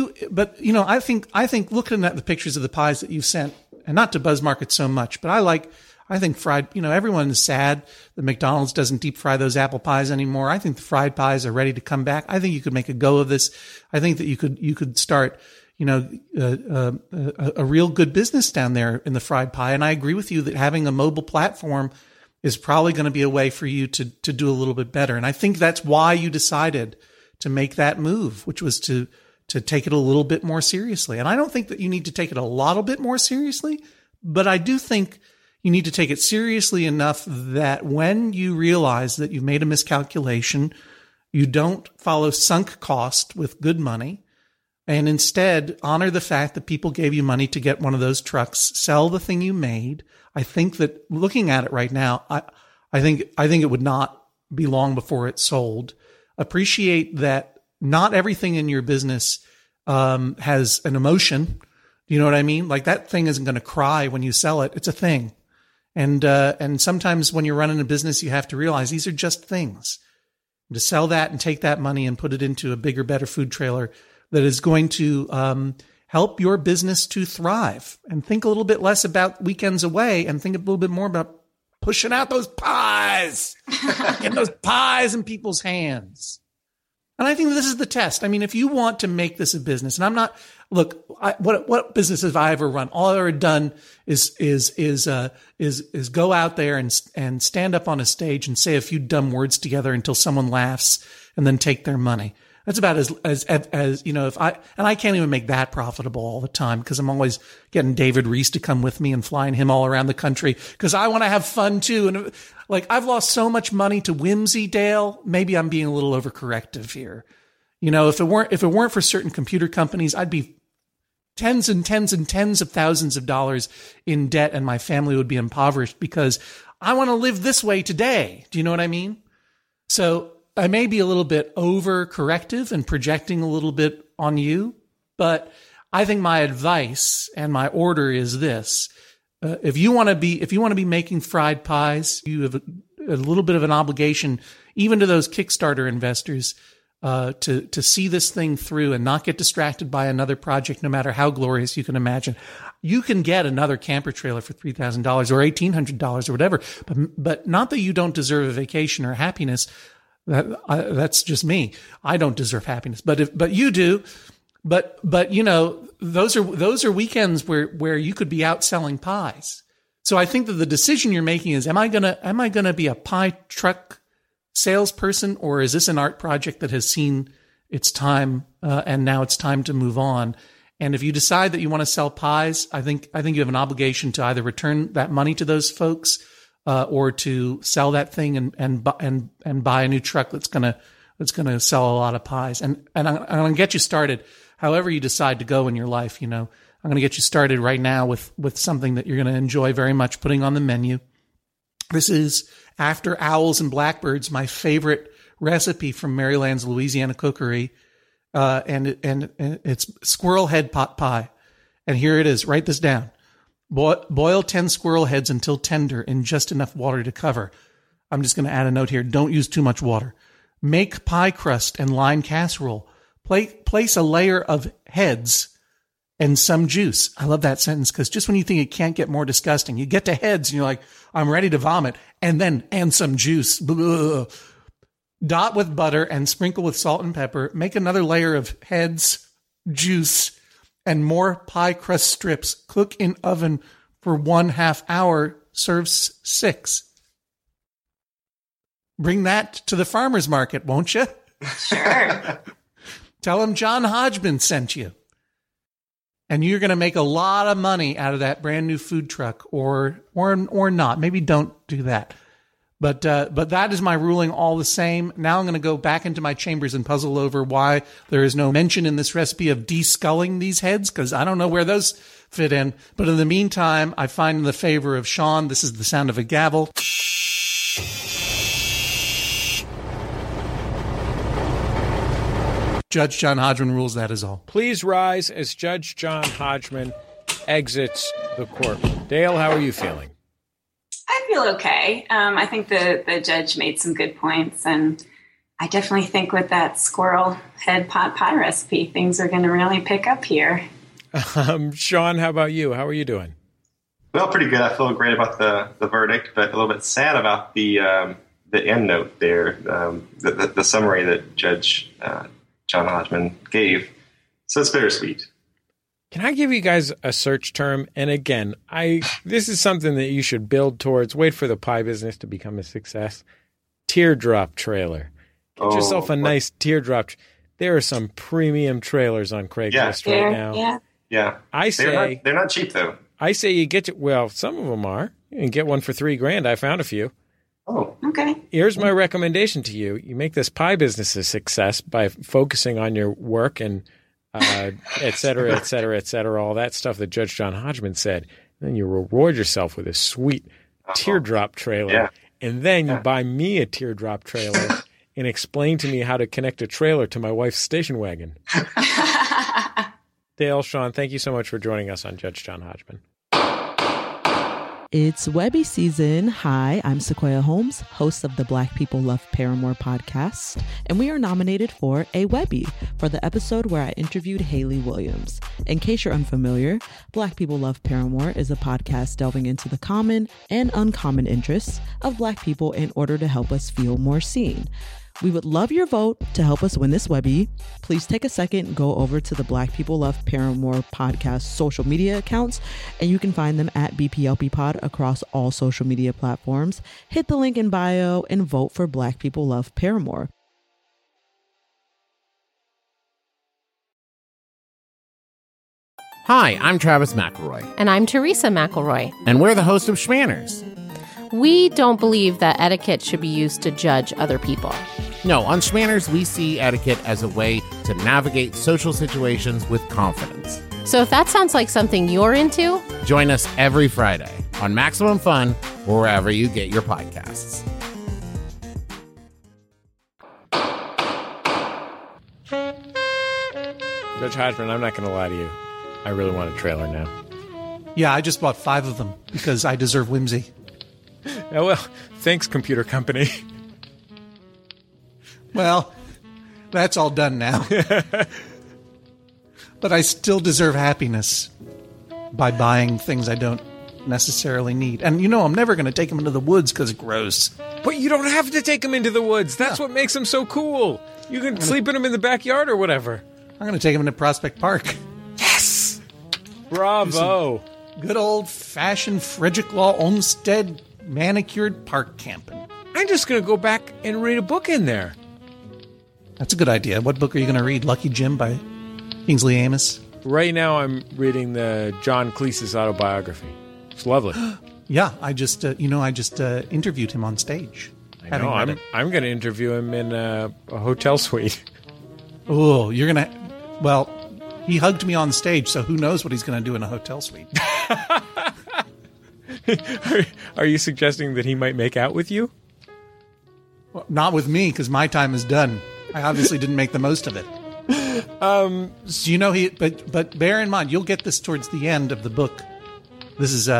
I think looking at the pictures of the pies that you've sent, and not to buzz market so much, but I think fried, everyone is sad that McDonald's doesn't deep fry those apple pies anymore. I think the fried pies are ready to come back. I think you could make a go of this. I think that you could start, a real good business down there in the fried pie. And I agree with you that having a mobile platform is probably going to be a way for you to do a little bit better. And I think that's why you decided to make that move, which was to take it a little bit more seriously. And I don't think that you need to take it a little bit more seriously, but I do think you need to take it seriously enough that when you realize that you've made a miscalculation, you don't follow sunk cost with good money, and instead honor the fact that people gave you money to get one of those trucks, sell the thing you made. I think that looking at it right now, I think it would not be long before it's sold. Appreciate that not everything in your business has an emotion. You know what I mean? Like, that thing isn't going to cry when you sell it. It's a thing. And sometimes when you're running a business, you have to realize these are just things. to sell that and take that money and put it into a bigger, better food trailer that is going to help your business to thrive. And think a little bit less about weekends away and think a little bit more about pushing out those pies, getting those pies in people's hands. And I think this is the test. I mean, if you want to make this a business, and I'm not, look, what business have I ever run? All I've ever done is go out there and stand up on a stage and say a few dumb words together until someone laughs and then take their money. That's about as you know, I can't even make that profitable all the time because I'm always getting David Reese to come with me and flying him all around the country because I want to have fun too. And like, I've lost so much money to whimsy, Dale. Maybe I'm being a little overcorrective here. You know, if it weren't for certain computer companies, I'd be tens and tens and tens of thousands of dollars in debt and my family would be impoverished because I want to live this way today. Do you know what I mean? So I may be a little bit overcorrective and projecting a little bit on you, but I think my advice and my order is this. If you want to be making fried pies, you have a little bit of an obligation, even to those Kickstarter investors, to see this thing through and not get distracted by another project, no matter how glorious you can imagine. You can get another camper trailer for $3,000 or $1,800 or whatever, but not that you don't deserve a vacation or happiness. That's just me. I don't deserve happiness, but you do. But you know, those are weekends where you could be out selling pies. So I think that the decision you're making is, am I gonna be a pie truck salesperson, or is this an art project that has seen its time and now it's time to move on? And if you decide that you want to sell pies, I think you have an obligation to either return that money to those folks, or to sell that thing and buy a new truck that's gonna sell a lot of pies. And I'm gonna get you started. However you decide to go in your life, you know, I'm gonna get you started right now with something that you're gonna enjoy very much putting on the menu. This is After Owls and Blackbirds, my favorite recipe from Maryland's Louisiana Cookery, and it's squirrel head pot pie. And here it is. Write this down. Boil 10 squirrel heads until tender in just enough water to cover. I'm just going to add a note here. Don't use too much water. Make pie crust and line casserole. Place a layer of heads and some juice. I love that sentence because just when you think it can't get more disgusting, you get to heads and you're like, I'm ready to vomit. And some juice. Blah. Dot with butter and sprinkle with salt and pepper. Make another layer of heads, juice, and more pie crust strips. Cook in oven for 1/2 hour. Serves 6. Bring that to the farmer's market, won't you? Sure. Tell them John Hodgman sent you. And you're going to make a lot of money out of that brand new food truck, or not. Maybe don't do that. But that is my ruling all the same. Now I'm going to go back into my chambers and puzzle over why there is no mention in this recipe of desculling these heads, because I don't know where those fit in. But in the meantime, I find in the favor of Sean, this is the sound of a gavel. Judge John Hodgman rules, that is all. Please rise as Judge John Hodgman exits the courtroom. Dale, how are you feeling? I feel okay. I think the judge made some good points, and I definitely think with that squirrel head pot pie recipe, things are going to really pick up here. Sean, how about you? How are you doing? Well, pretty good. I feel great about the verdict, but a little bit sad about the end note there, the summary that Judge John Hodgman gave. So it's bittersweet. Can I give you guys a search term? And again, this is something that you should build towards. Wait for the pie business to become a success. Teardrop trailer. Get yourself a nice teardrop. There are some premium trailers on Craigslist right now. Yeah. I say they're not cheap though. I say you get to, well, some of them are. You can get one for $3,000. I found a few. Oh, okay. Here's my recommendation to you. You make this pie business a success by focusing on your work and et cetera, et cetera, et cetera, all that stuff that Judge John Hodgman said. And then you reward yourself with a sweet teardrop trailer. Yeah. And then you buy me a teardrop trailer and explain to me how to connect a trailer to my wife's station wagon. Dale, Sean, thank you so much for joining us on Judge John Hodgman. It's Webby season. Hi, I'm Sequoia Holmes, host of the Black People Love Paramore podcast, and we are nominated for a Webby for the episode where I interviewed Hayley Williams. In case you're unfamiliar, Black People Love Paramore is a podcast delving into the common and uncommon interests of Black people in order to help us feel more seen. We would love your vote to help us win this Webby. Please take a second, go over to the Black People Love Paramore podcast social media accounts, and you can find them at BPLP Pod across all social media platforms. Hit the link in bio and vote for Black People Love Paramore. Hi, I'm Travis McElroy. And I'm Teresa McElroy. And we're the host of Schmanners. We don't believe that etiquette should be used to judge other people. No, on Schmanners, we see etiquette as a way to navigate social situations with confidence. So if that sounds like something you're into, join us every Friday on Maximum Fun or wherever you get your podcasts. Judge Hodgman, I'm not going to lie to you. I really want a trailer now. Yeah, I just bought 5 of them because I deserve whimsy. Oh, well, thanks, computer company. Well, that's all done now. But I still deserve happiness by buying things I don't necessarily need. And, you know, I'm never going to take them into the woods because it's gross. But you don't have to take them into the woods. That's what makes them so cool. You can sleep in them in the backyard or whatever. I'm going to take them into Prospect Park. Yes! Bravo. Good old-fashioned Frederick Law Olmsted manicured park camping. I'm just going to go back and read a book in there. That's a good idea. What book are you going to read? Lucky Jim by Kingsley Amis? Right now I'm reading the John Cleese's autobiography. It's lovely. Yeah, I just interviewed him on stage. I know. I'm going to interview him in a hotel suite. Oh, you're going to... Well, he hugged me on stage, so who knows what he's going to do in a hotel suite. Are you suggesting that he might make out with you? Well, not with me, because my time is done. I obviously didn't make the most of it. So, you know, but bear in mind, you'll get this towards the end of the book. This is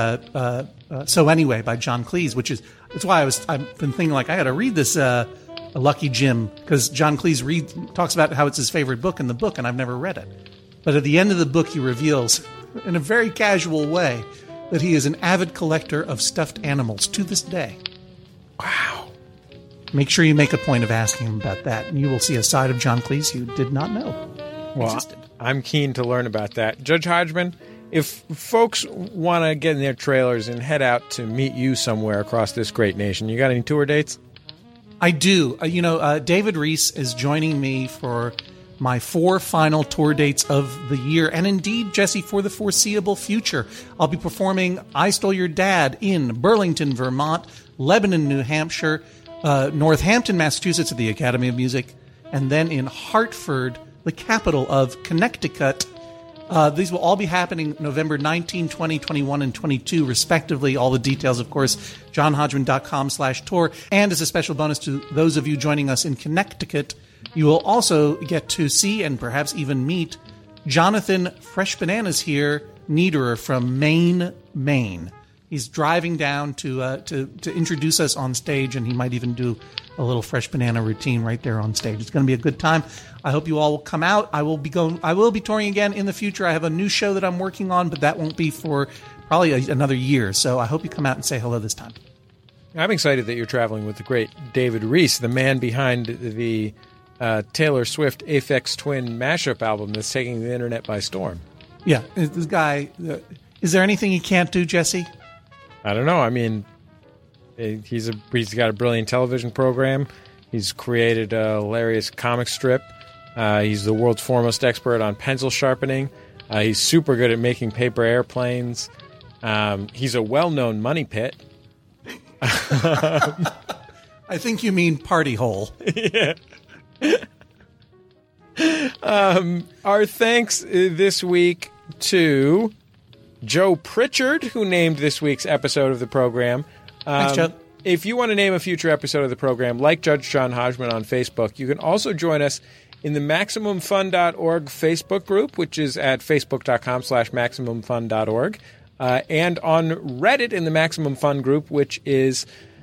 So Anyway by John Cleese, that's why I've been thinking, like, I got to read this Lucky Jim, because John Cleese talks about how it's his favorite book in the book, and I've never read it. But at the end of the book, he reveals, in a very casual way, that he is an avid collector of stuffed animals to this day. Wow. Make sure you make a point of asking him about that, and you will see a side of John Cleese you did not know existed. I'm keen to learn about that. Judge Hodgman, if folks want to get in their trailers and head out to meet you somewhere across this great nation, you got any tour dates? I do. David Reese is joining me for my 4 final tour dates of the year, and indeed, Jesse, for the foreseeable future. I'll be performing I Stole Your Dad in Burlington, Vermont, Lebanon, New Hampshire, Northampton, Massachusetts at the Academy of Music, and then in Hartford, the capital of Connecticut. These will all be happening November 19, 20, 21, and 22, respectively. All the details, of course, johnhodgman.com/tour. And as a special bonus to those of you joining us in Connecticut, you will also get to see and perhaps even meet Jonathan Fresh Bananas here, Niederer from Maine. He's driving down to introduce us on stage, and he might even do a little Fresh Banana routine right there on stage. It's going to be a good time. I hope you all will come out. I will be touring again in the future. I have a new show that I'm working on, but that won't be for probably another year. So I hope you come out and say hello this time. I'm excited that you're traveling with the great David Reese, the man behind the Taylor Swift Aphex Twin mashup album that's taking the internet by storm. Yeah, this guy. Is there anything he can't do, Jesse? I don't know. I mean, he's got a brilliant television program. He's created a hilarious comic strip. He's the world's foremost expert on pencil sharpening. He's super good at making paper airplanes. He's a well-known money pit. I think you mean party hole. Yeah. Our thanks this week to Joe Pritchard, who named this week's episode of the program. Thanks, Joe. If you want to name a future episode of the program, like Judge John Hodgman on Facebook, you can also join us in the MaximumFun.org Facebook group, which is at facebook.com/MaximumFun.org. and on Reddit in the Maximum Fun group, which is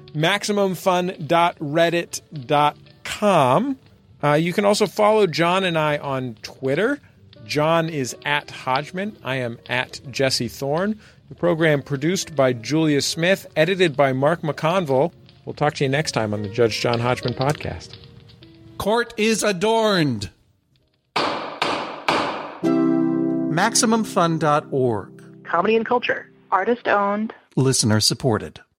maximumfun.reddit.com. You can also follow John and I on Twitter. John is at Hodgman. I am at Jesse Thorne. The program produced by Julia Smith, edited by Mark McConville. We'll talk to you next time on the Judge John Hodgman podcast. Court is adorned. MaximumFun.org. Comedy and culture. Artist owned. Listener supported.